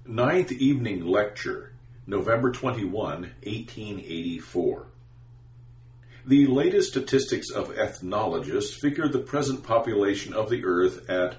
Ninth Evening Lecture, November 21, 1884. The latest statistics of ethnologists figure the present population of the Earth at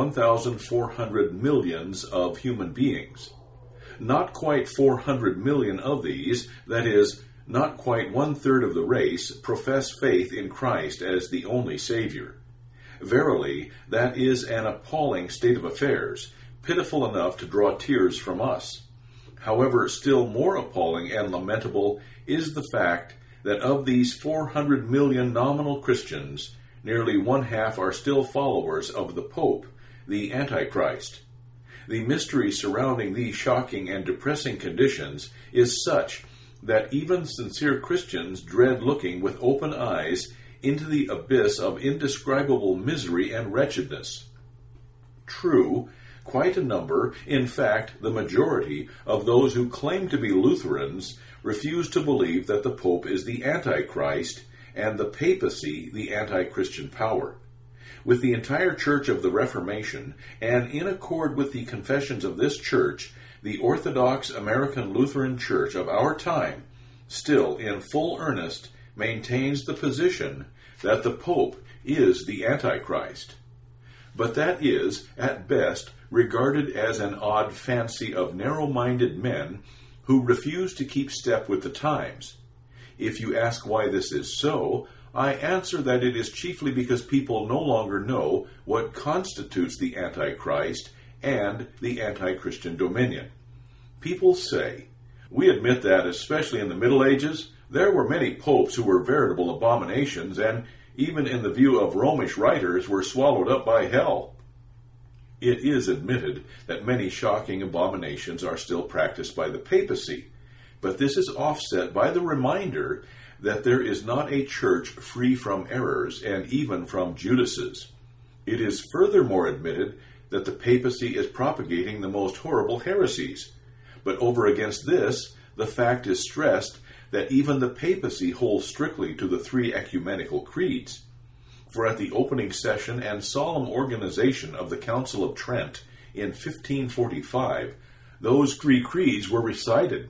1,400 millions of human beings. Not quite 400 million of these, that is, not quite one-third of the race, profess faith in Christ as the only Savior. Verily, that is an appalling state of affairs, pitiful enough to draw tears from us. However, still more appalling and lamentable is the fact that of these 400 million nominal Christians, nearly one-half are still followers of the Pope, the Antichrist. The mystery surrounding these shocking and depressing conditions is such that even sincere Christians dread looking with open eyes into the abyss of indescribable misery and wretchedness. True, quite a number, in fact the majority, of those who claim to be Lutherans refuse to believe that the Pope is the Antichrist and the papacy the anti-Christian power. With the entire Church of the Reformation, and in accord with the confessions of this Church, the Orthodox American Lutheran Church of our time, still in full earnest, maintains the position that the Pope is the Antichrist. But that is, at best, regarded as an odd fancy of narrow-minded men who refuse to keep step with the times. If you ask why this is so, I answer that it is chiefly because people no longer know what constitutes the Antichrist and the anti-Christian dominion. People say, "We admit that, especially in the Middle Ages, there were many popes who were veritable abominations, and even in the view of Romish writers were swallowed up by hell." It is admitted that many shocking abominations are still practiced by the papacy, but this is offset by the reminder that there is not a church free from errors and even from Judases. It is furthermore admitted that the papacy is propagating the most horrible heresies, but over against this, the fact is stressed that even the papacy holds strictly to the three ecumenical creeds. For at the opening session and solemn organization of the Council of Trent in 1545, those three creeds were recited.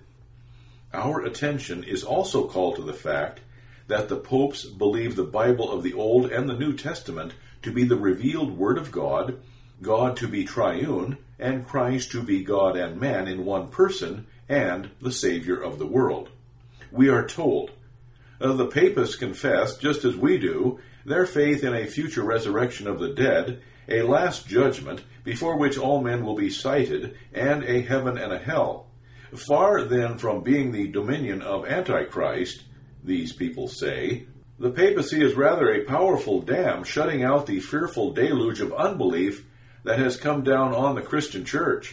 Our attention is also called to the fact that the popes believe the Bible of the Old and the New Testament to be the revealed Word of God, God to be triune, and Christ to be God and man in one person, and the Savior of the world. We are told, the papists confess, just as we do, their faith in a future resurrection of the dead, a last judgment before which all men will be cited, and a heaven and a hell. Far then from being the dominion of Antichrist, these people say, the papacy is rather a powerful dam shutting out the fearful deluge of unbelief that has come down on the Christian church.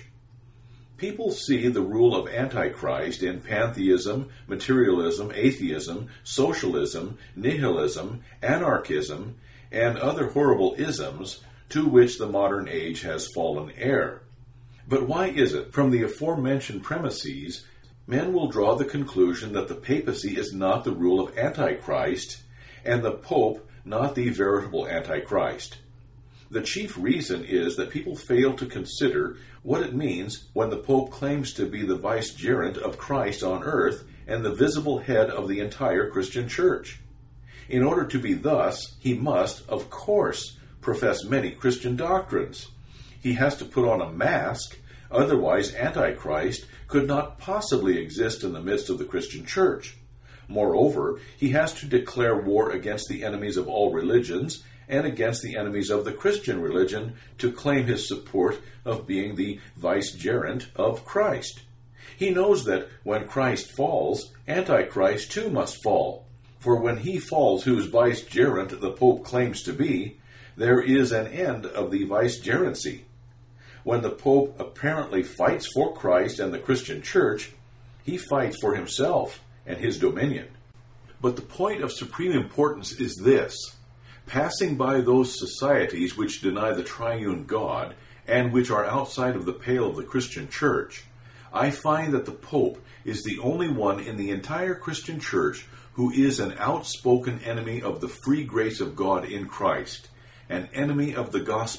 People see the rule of Antichrist in pantheism, materialism, atheism, socialism, nihilism, anarchism, and other horrible isms to which the modern age has fallen heir. But why is it, from the aforementioned premises, men will draw the conclusion that the papacy is not the rule of Antichrist, and the Pope not the veritable Antichrist? The chief reason is that people fail to consider what it means when the Pope claims to be the vicegerent of Christ on earth and the visible head of the entire Christian church. In order to be thus, he must, of course, profess many Christian doctrines. He has to put on a mask, otherwise Antichrist could not possibly exist in the midst of the Christian church. Moreover, he has to declare war against the enemies of all religions and against the enemies of the Christian religion to claim his support of being the vicegerent of Christ. He knows that when Christ falls, Antichrist too must fall. For when he falls whose vicegerent the Pope claims to be, there is an end of the vicegerency. When the Pope apparently fights for Christ and the Christian church, he fights for himself and his dominion. But the point of supreme importance is this. Passing by those societies which deny the triune God, and which are outside of the pale of the Christian church, I find that the Pope is the only one in the entire Christian church who is an outspoken enemy of the free grace of God in Christ, an enemy of the gospel,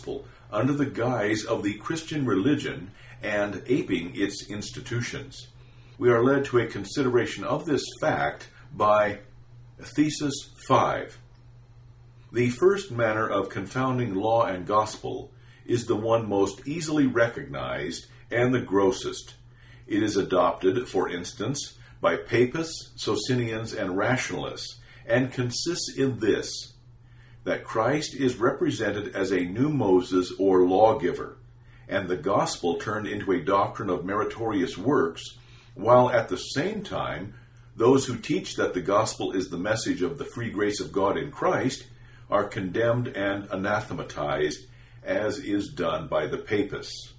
under the guise of the Christian religion and aping its institutions. We are led to a consideration of this fact by Thesis 5. The first manner of confounding law and gospel is the one most easily recognized and the grossest. It is adopted, for instance, by Papists, Socinians, and Rationalists, and consists in this, that Christ is represented as a new Moses or lawgiver, and the gospel turned into a doctrine of meritorious works, while at the same time, those who teach that the gospel is the message of the free grace of God in Christ are condemned and anathematized, as is done by the Papists.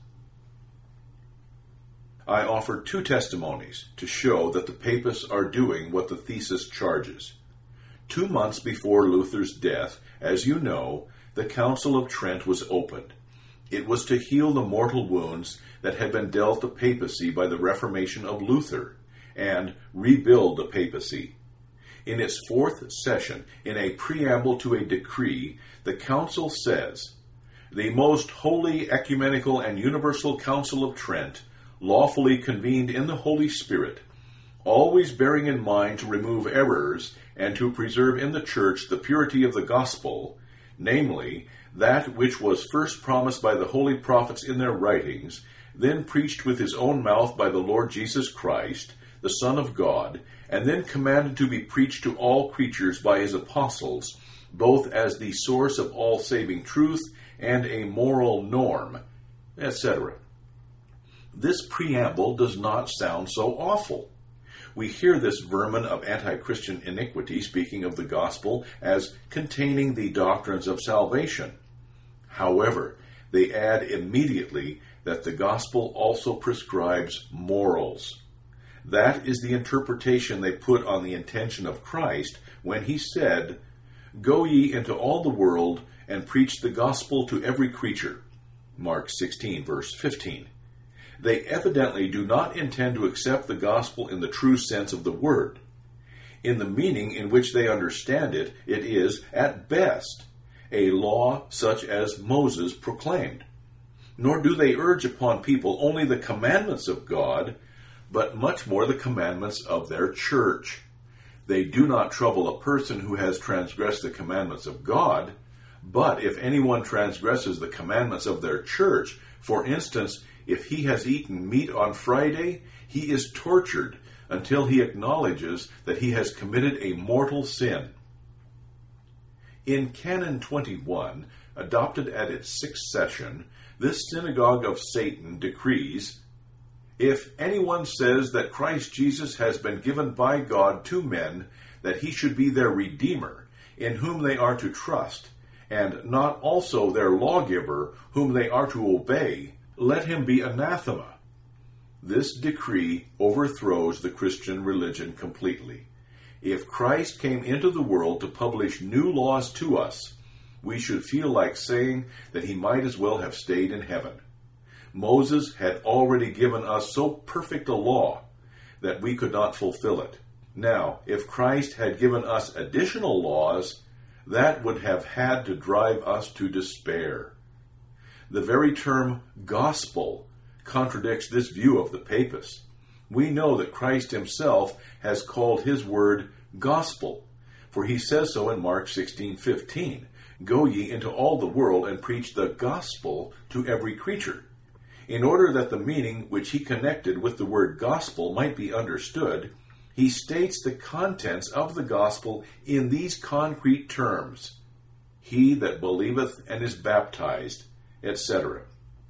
I offer two testimonies to show that the Papists are doing what the thesis charges. 2 months before Luther's death, as you know, the Council of Trent was opened. It was to heal the mortal wounds that had been dealt the papacy by the Reformation of Luther, and rebuild the papacy. In its 4th session, in a preamble to a decree, the Council says, "The most holy, ecumenical, and universal Council of Trent, lawfully convened in the Holy Spirit, always bearing in mind to remove errors and to preserve in the Church the purity of the gospel, namely, that which was first promised by the holy prophets in their writings, then preached with his own mouth by the Lord Jesus Christ, the Son of God, and then commanded to be preached to all creatures by his apostles, both as the source of all saving truth and a moral norm," etc. This preamble does not sound so awful. We hear this vermin of anti-Christian iniquity speaking of the gospel as containing the doctrines of salvation. However, they add immediately that the gospel also prescribes morals. That is the interpretation they put on the intention of Christ when he said, "Go ye into all the world and preach the gospel to every creature." Mark 16, verse 15. They evidently do not intend to accept the gospel in the true sense of the word. In the meaning in which they understand it, it is, at best, a law such as Moses proclaimed. Nor do they urge upon people only the commandments of God, but much more the commandments of their church. They do not trouble a person who has transgressed the commandments of God, but if anyone transgresses the commandments of their church, for instance, if he has eaten meat on Friday, he is tortured until he acknowledges that he has committed a mortal sin. In Canon 21, adopted at its 6th session, this synagogue of Satan decrees, "If anyone says that Christ Jesus has been given by God to men, that he should be their Redeemer, in whom they are to trust, and not also their lawgiver, whom they are to obey, let him be anathema." This decree overthrows the Christian religion completely. If Christ came into the world to publish new laws to us, we should feel like saying that he might as well have stayed in heaven. Moses had already given us so perfect a law that we could not fulfill it. Now, if Christ had given us additional laws, that would have had to drive us to despair. The very term gospel contradicts this view of the Papists. We know that Christ himself has called his word gospel, for he says so in Mark 16:15. "Go ye into all the world and preach the gospel to every creature." In order that the meaning which he connected with the word gospel might be understood, he states the contents of the gospel in these concrete terms: "He that believeth and is baptized," etc.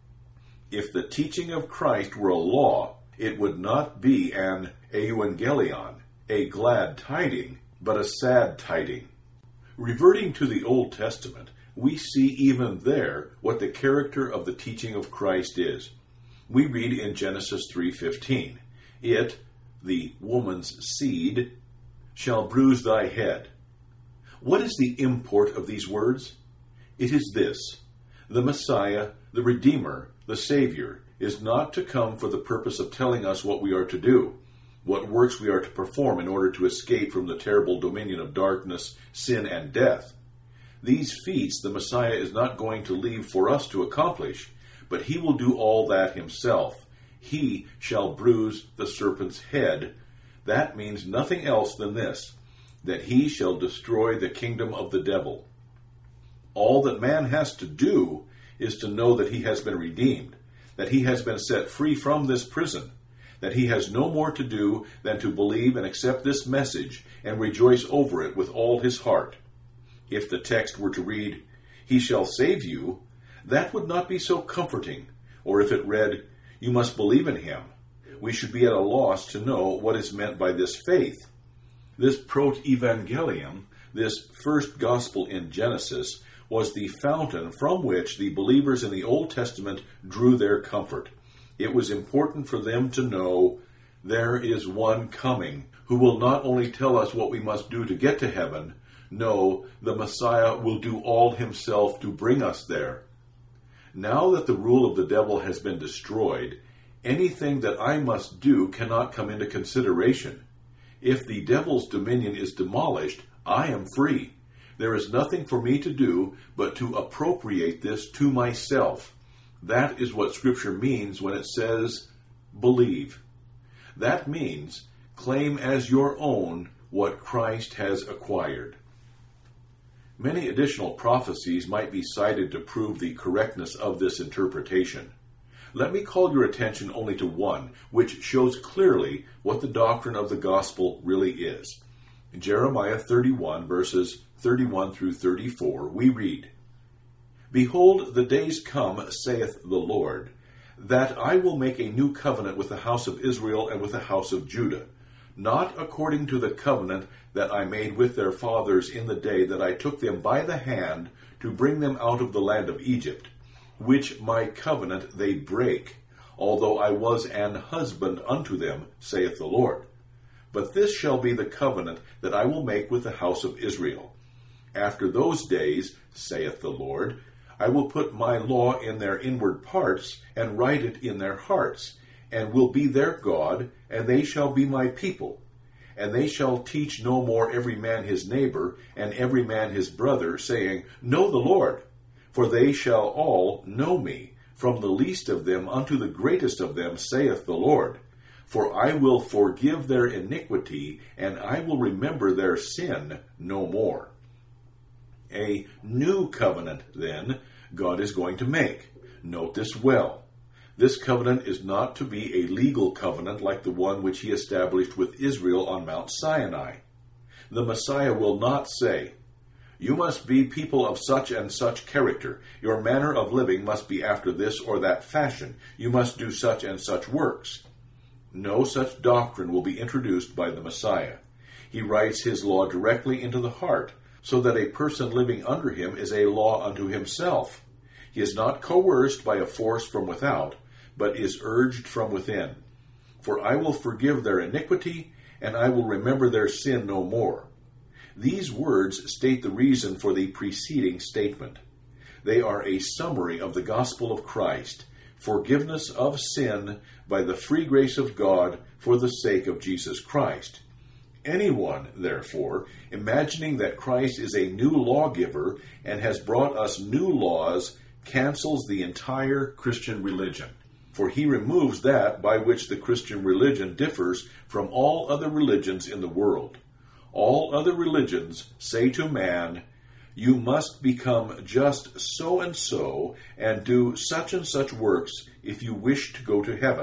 If the teaching of Christ were a law, it would not be an euangelion, a glad tiding, but a sad tiding. Reverting to the Old Testament, we see even there what the character of the teaching of Christ is. We read in Genesis 3:15, "It, the woman's seed, shall bruise thy head." What is the import of these words? It is this: the Messiah, the Redeemer, the Savior, is not to come for the purpose of telling us what we are to do, what works we are to perform in order to escape from the terrible dominion of darkness, sin, and death. These feats the Messiah is not going to leave for us to accomplish, but he will do all that himself. He shall bruise the serpent's head. That means nothing else than this, that he shall destroy the kingdom of the devil. All that man has to do is to know that he has been redeemed, that he has been set free from this prison, that he has no more to do than to believe and accept this message and rejoice over it with all his heart. If the text were to read, "He shall save you," that would not be so comforting. Or if it read, "You must believe in him," we should be at a loss to know what is meant by this faith. This proto-evangelium, this first gospel in Genesis, was the fountain from which the believers in the Old Testament drew their comfort. It was important for them to know there is one coming who will not only tell us what we must do to get to heaven. No, the Messiah will do all himself to bring us there. Now that the rule of the devil has been destroyed, anything that I must do cannot come into consideration. If the devil's dominion is demolished, I am free. There is nothing for me to do but to appropriate this to myself. That is what Scripture means when it says, believe. That means claim as your own what Christ has acquired. Many additional prophecies might be cited to prove the correctness of this interpretation. Let me call your attention only to one, which shows clearly what the doctrine of the gospel really is. In Jeremiah 31, verses 31 through 34, we read, "Behold, the days come, saith the Lord, that I will make a new covenant with the house of Israel and with the house of Judah, not according to the covenant that I made with their fathers in the day that I took them by the hand to bring them out of the land of Egypt, which my covenant they break, although I was an husband unto them, saith the Lord. But this shall be the covenant that I will make with the house of Israel. After those days, saith the Lord, I will put my law in their inward parts, and write it in their hearts, and will be their God, and they shall be my people. And they shall teach no more every man his neighbor, and every man his brother, saying, Know the Lord. For they shall all know me, from the least of them unto the greatest of them, saith the Lord. For I will forgive their iniquity, and I will remember their sin no more." A new covenant, then, God is going to make. Note this well. This covenant is not to be a legal covenant like the one which he established with Israel on Mount Sinai. The Messiah will not say, "You must be people of such and such character. Your manner of living must be after this or that fashion. You must do such and such works." No such doctrine will be introduced by the Messiah. He writes his law directly into the heart, so that a person living under him is a law unto himself. He is not coerced by a force from without, but is urged from within. For I will forgive their iniquity, and I will remember their sin no more. These words state the reason for the preceding statement. They are a summary of the gospel of Christ, forgiveness of sin by the free grace of God for the sake of Jesus Christ. Anyone, therefore, imagining that Christ is a new lawgiver and has brought us new laws, cancels the entire Christian religion. For he removes that by which the Christian religion differs from all other religions in the world. All other religions say to man, "You must become just so and do such and such works if you wish to go to heaven."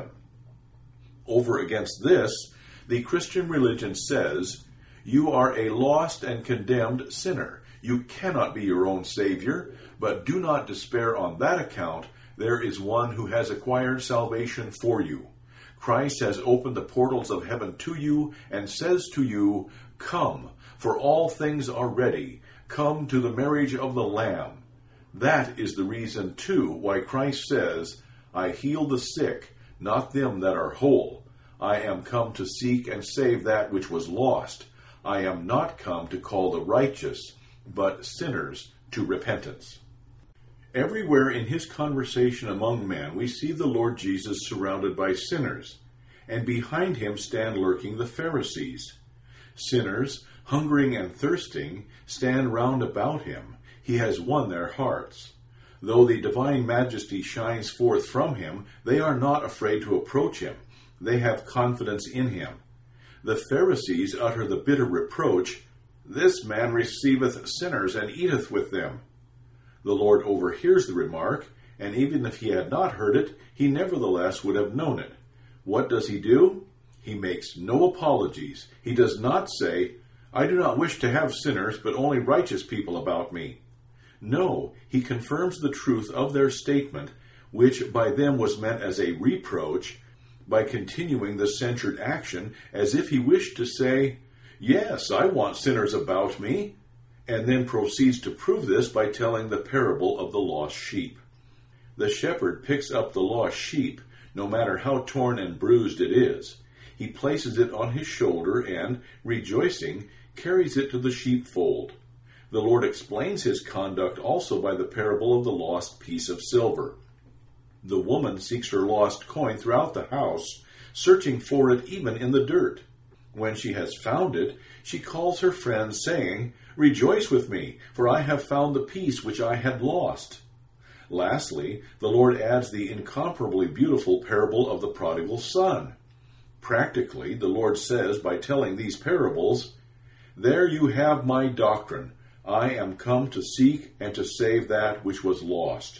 Over against this, the Christian religion says, "You are a lost and condemned sinner. You cannot be your own Savior, but do not despair on that account. There is one who has acquired salvation for you. Christ has opened the portals of heaven to you and says to you, 'Come, for all things are ready. Come to the marriage of the Lamb.'" That is the reason, too, why Christ says, "I heal the sick, not them that are whole. I am come to seek and save that which was lost. I am not come to call the righteous, but sinners to repentance." Everywhere in his conversation among men, we see the Lord Jesus surrounded by sinners, and behind him stand lurking the Pharisees. Sinners, hungering and thirsting, stand round about him. he has won their hearts. Though the divine majesty shines forth from him, they are not afraid to approach him. They have confidence in him. The Pharisees utter the bitter reproach, "This man receiveth sinners and eateth with them." The Lord overhears the remark, and even if he had not heard it, he nevertheless would have known it. What does he do? He makes no apologies. He does not say, "I do not wish to have sinners, but only righteous people about me." No, he confirms the truth of their statement, which by them was meant as a reproach, by continuing the censured action as if he wished to say, "Yes, I want sinners about me," and then proceeds to prove this by telling the parable of the lost sheep. The shepherd picks up the lost sheep, no matter how torn and bruised it is. He places it on his shoulder and, rejoicing, carries it to the sheepfold. The Lord explains his conduct also by the parable of the lost piece of silver. The woman seeks her lost coin throughout the house, searching for it even in the dirt. When she has found it, she calls her friends, saying, "Rejoice with me, for I have found the piece which I had lost." Lastly, the Lord adds the incomparably beautiful parable of the prodigal son. Practically, the Lord says by telling these parables, "There you have my doctrine. I am come to seek and to save that which was lost."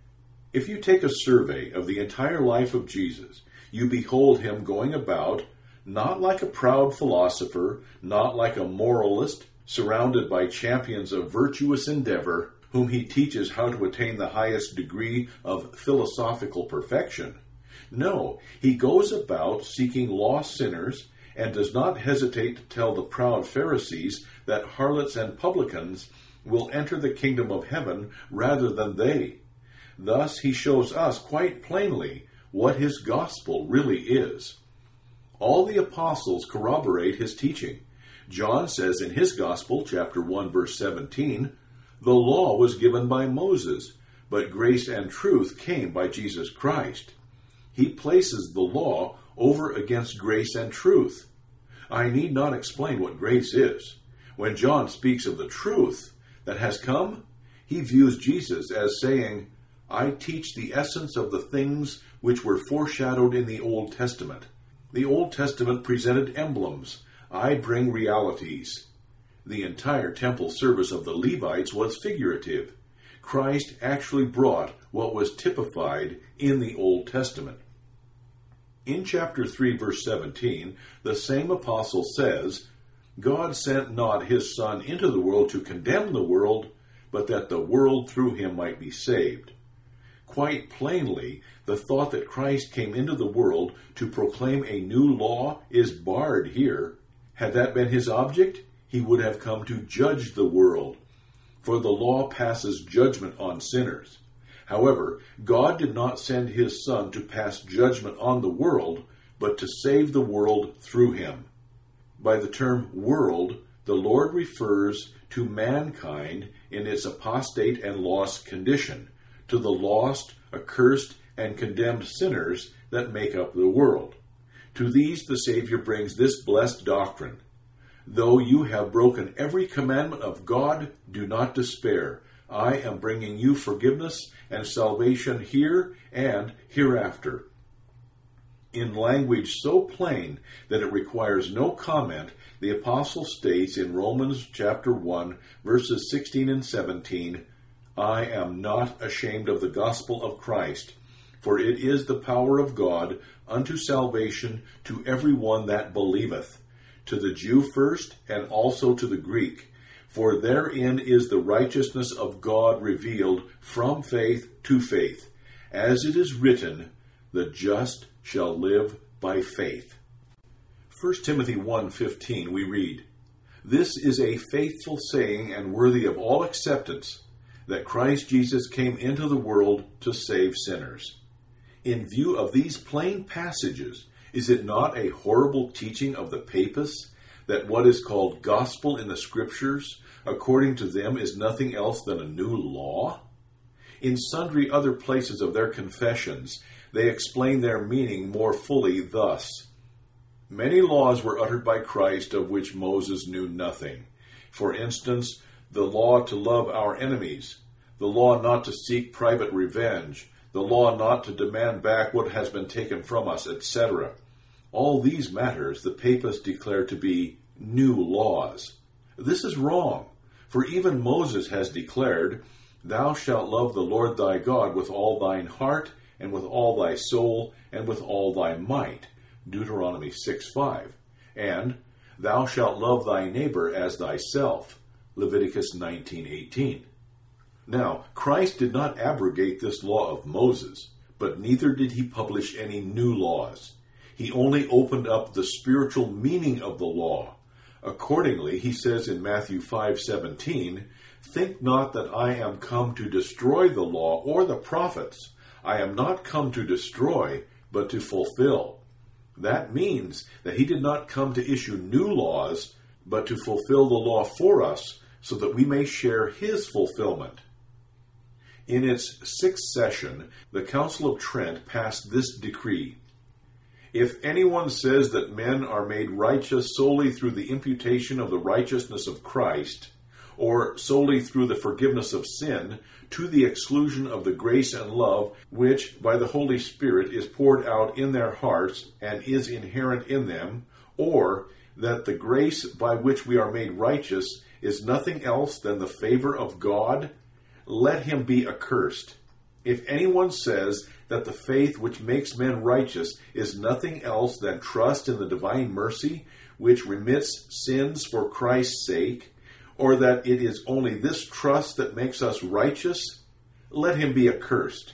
If you take a survey of the entire life of Jesus, you behold him going about, not like a proud philosopher, not like a moralist, surrounded by champions of virtuous endeavor, whom he teaches how to attain the highest degree of philosophical perfection. No, he goes about seeking lost sinners, and does not hesitate to tell the proud Pharisees that harlots and publicans will enter the kingdom of heaven rather than they. Thus he shows us quite plainly what his gospel really is. All the apostles corroborate his teaching. John says in his gospel, chapter 1, verse 17, "The law was given by Moses, but grace and truth came by Jesus Christ." He places the law over against grace and truth. I need not explain what grace is. When John speaks of the truth that has come, he views Jesus as saying, "I teach the essence of the things which were foreshadowed in the Old Testament." The Old Testament presented emblems. I bring realities. The entire temple service of the Levites was figurative. Christ actually brought what was typified in the Old Testament. In chapter 3, verse 17, the same apostle says, "God sent not his Son into the world to condemn the world, but that the world through him might be saved." Quite plainly, the thought that Christ came into the world to proclaim a new law is barred here. Had that been his object, he would have come to judge the world, for the law passes judgment on sinners. However, God did not send his Son to pass judgment on the world, but to save the world through him. By the term world, the Lord refers to mankind in its apostate and lost condition, to the lost, accursed, and condemned sinners that make up the world. To these the Savior brings this blessed doctrine: "Though you have broken every commandment of God, do not despair. I am bringing you forgiveness and salvation here and hereafter." In language so plain that it requires no comment, the apostle states in Romans chapter 1, verses 16 and 17, "I am not ashamed of the gospel of Christ, for it is the power of God unto salvation to every one that believeth, to the Jew first, and also to the Greek. For therein is the righteousness of God revealed from faith to faith. As it is written, the just shall live by faith." 1 Timothy 1:15 we read, "This is a faithful saying and worthy of all acceptance, that Christ Jesus came into the world to save sinners." In view of these plain passages, is it not a horrible teaching of the papists that what is called gospel in the Scriptures, according to them, is nothing else than a new law? In sundry other places of their confessions, they explain their meaning more fully thus: "Many laws were uttered by Christ of which Moses knew nothing. For instance, the law to love our enemies, the law not to seek private revenge, the law not to demand back what has been taken from us, etc. All these matters the papists declare to be new laws. This is wrong, for even Moses has declared, "Thou shalt love the Lord thy God with all thine heart, and with all thy soul, and with all thy might," Deuteronomy 6:5, and "Thou shalt love thy neighbor as thyself," Leviticus 19:18. Now, Christ did not abrogate this law of Moses, but neither did he publish any new laws. He only opened up the spiritual meaning of the law. Accordingly, he says in Matthew 5:17, "Think not that I am come to destroy the law or the prophets. I am not come to destroy, but to fulfill." That means that he did not come to issue new laws, but to fulfill the law for us so that we may share his fulfillment. In its sixth session, the Council of Trent passed this decree: "If anyone says that men are made righteous solely through the imputation of the righteousness of Christ, or solely through the forgiveness of sin, to the exclusion of the grace and love which by the Holy Spirit is poured out in their hearts and is inherent in them, or that the grace by which we are made righteous is nothing else than the favor of God, let him be accursed. If anyone says that the faith which makes men righteous is nothing else than trust in the divine mercy, which remits sins for Christ's sake, or that it is only this trust that makes us righteous, let him be accursed.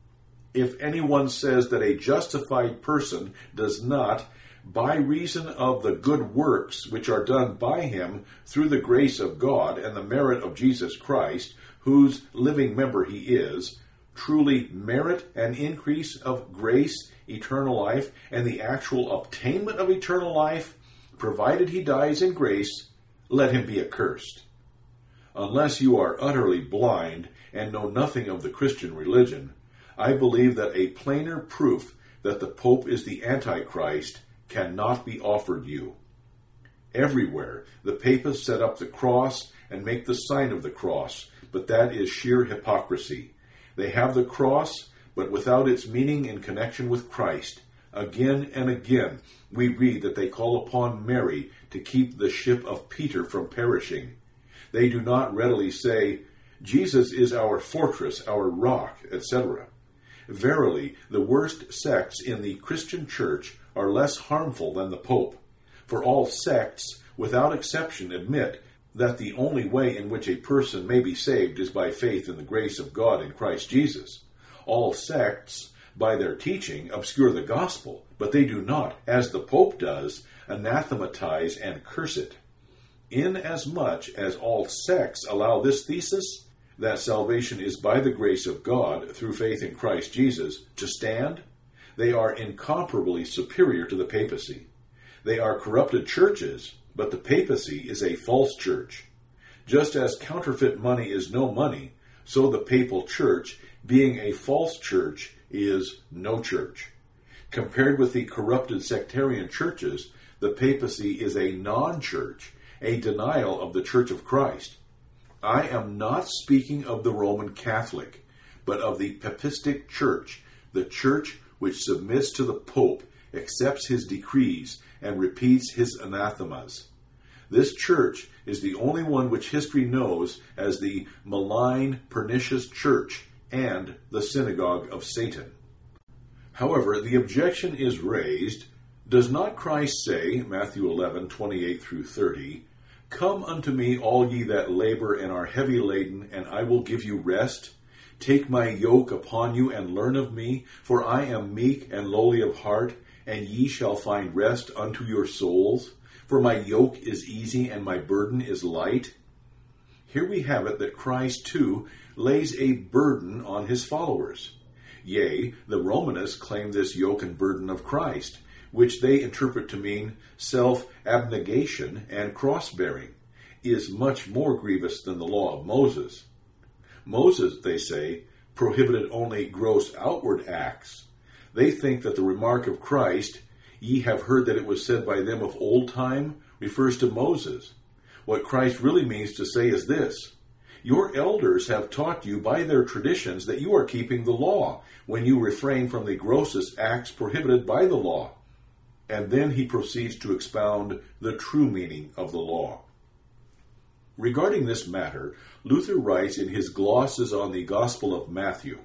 If anyone says that a justified person does not, by reason of the good works which are done by him through the grace of God and the merit of Jesus Christ, whose living member he is, truly merit an increase of grace, eternal life, and the actual obtainment of eternal life, provided he dies in grace, let him be accursed." Unless you are utterly blind and know nothing of the Christian religion, I believe that a plainer proof that the Pope is the Antichrist cannot be offered you. Everywhere, the papists set up the cross and make the sign of the cross, but that is sheer hypocrisy. They have the cross, but without its meaning in connection with Christ. Again and again, we read that they call upon Mary to keep the ship of Peter from perishing. They do not readily say, "Jesus is our fortress, our rock," etc. Verily, the worst sects in the Christian church are less harmful than the Pope, for all sects, without exception, admit that the only way in which a person may be saved is by faith in the grace of God in Christ Jesus. All sects, by their teaching, obscure the gospel, but they do not, as the Pope does, anathematize and curse it. Inasmuch as all sects allow this thesis, that salvation is by the grace of God through faith in Christ Jesus, to stand, they are incomparably superior to the papacy. They are corrupted churches, but the papacy is a false church. Just as counterfeit money is no money, so the papal church, being a false church, is no church. Compared with the corrupted sectarian churches, the papacy is a non-church, a denial of the Church of Christ. I am not speaking of the Roman Catholic, but of the papistic church, the church which submits to the Pope, accepts his decrees, and repeats his anathemas. This church is the only one which history knows as the malign, pernicious church and the synagogue of Satan. However, the objection is raised, does not Christ say, Matthew 11:28-30, "Come unto me, all ye that labor and are heavy laden, and I will give you rest? Take my yoke upon you and learn of me, for I am meek and lowly of heart, and ye shall find rest unto your souls. For my yoke is easy and my burden is light." Here we have it that Christ, too, lays a burden on his followers. Yea, the Romanists claim this yoke and burden of Christ, which they interpret to mean self-abnegation and cross-bearing, is much more grievous than the law of Moses. Moses, they say, prohibited only gross outward acts. They think that the remark of Christ, "Ye have heard that it was said by them of old time," refers to Moses, what Christ really means to say is this: your elders have taught you by their traditions that you are keeping the law when you refrain from the grossest acts prohibited by the law. And then he proceeds to expound the true meaning of the law. Regarding this matter, Luther writes in his glosses on the Gospel of Matthew,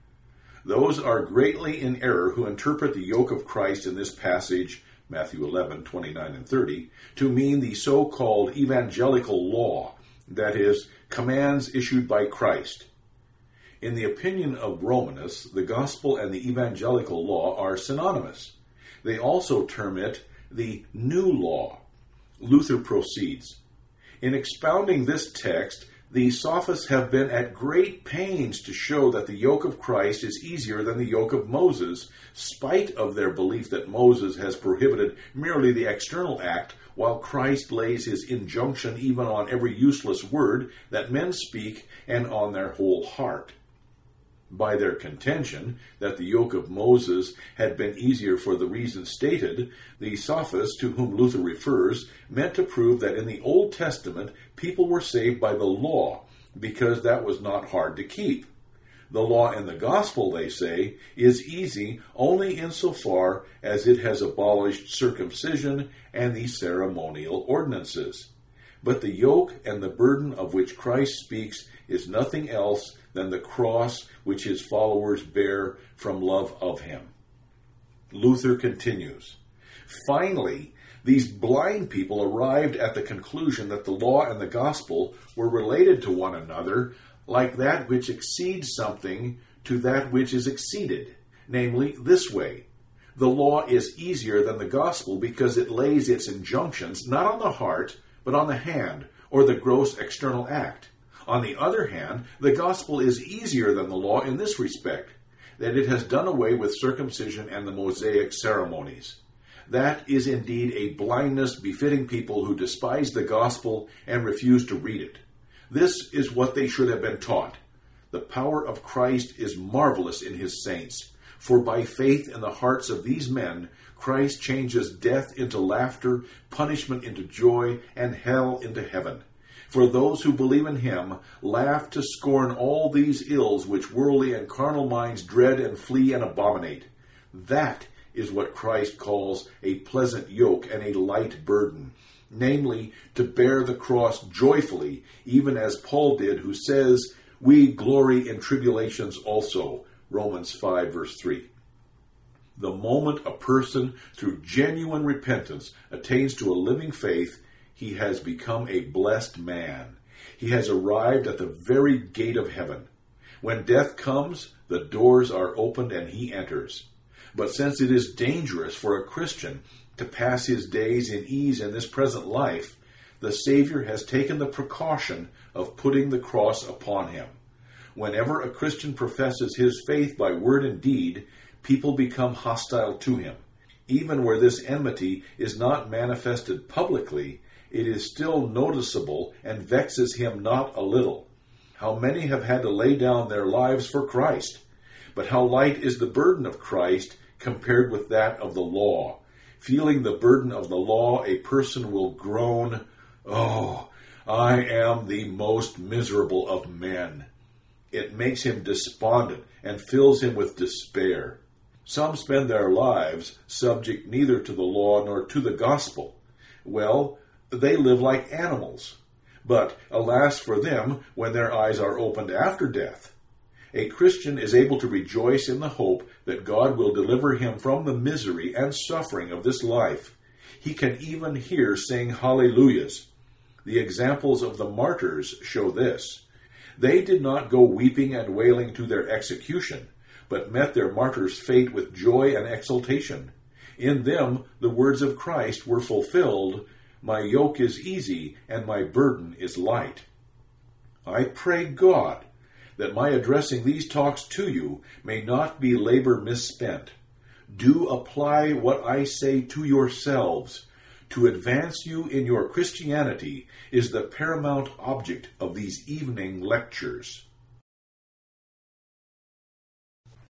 "Those are greatly in error who interpret the yoke of Christ in this passage, Matthew 11:29 and 30, to mean the so-called evangelical law, that is, commands issued by Christ. In the opinion of Romanus, the gospel and the evangelical law are synonymous. They also term it the new law." Luther proceeds, "In expounding this text, the sophists have been at great pains to show that the yoke of Christ is easier than the yoke of Moses, spite of their belief that Moses has prohibited merely the external act, while Christ lays his injunction even on every useless word that men speak and on their whole heart. By their contention that the yoke of Moses had been easier for the reason stated, the sophists to whom Luther refers meant to prove that in the Old Testament people were saved by the law, because that was not hard to keep. The law in the gospel, they say, is easy only insofar as it has abolished circumcision and the ceremonial ordinances. But the yoke and the burden of which Christ speaks is nothing else than the cross which his followers bear from love of him." Luther continues, "Finally, these blind people arrived at the conclusion that the law and the gospel were related to one another, like that which exceeds something to that which is exceeded, namely this way: the law is easier than the gospel because it lays its injunctions not on the heart, but on the hand, or the gross external act. On the other hand, the gospel is easier than the law in this respect, that it has done away with circumcision and the Mosaic ceremonies. That is indeed a blindness befitting people who despise the gospel and refuse to read it. This is what they should have been taught. The power of Christ is marvelous in his saints, for by faith in the hearts of these men, Christ changes death into laughter, punishment into joy, and hell into heaven. For those who believe in him laugh to scorn all these ills which worldly and carnal minds dread and flee and abominate. That is what Christ calls a pleasant yoke and a light burden, namely, to bear the cross joyfully, even as Paul did, who says, 'We glory in tribulations also,' Romans 5, verse 3. The moment a person, through genuine repentance, attains to a living faith, he has become a blessed man. He has arrived at the very gate of heaven. When death comes, the doors are opened and he enters. But since it is dangerous for a Christian to pass his days in ease in this present life, the Savior has taken the precaution of putting the cross upon him. Whenever a Christian professes his faith by word and deed, people become hostile to him. Even where this enmity is not manifested publicly, it is still noticeable and vexes him not a little. How many have had to lay down their lives for Christ? But how light is the burden of Christ compared with that of the law. Feeling the burden of the law, a person will groan, "Oh, I am the most miserable of men." It makes him despondent and fills him with despair. Some spend their lives subject neither to the law nor to the gospel. Well, they live like animals. But alas for them when their eyes are opened after death. A Christian is able to rejoice in the hope that God will deliver him from the misery and suffering of this life. He can even hear saying hallelujahs. The examples of the martyrs show this. They did not go weeping and wailing to their execution, but met their martyr's fate with joy and exultation. In them the words of Christ were fulfilled, "My yoke is easy and my burden is light." I pray God that my addressing these talks to you may not be labor misspent. Do apply what I say to yourselves. To advance you in your Christianity is the paramount object of these evening lectures.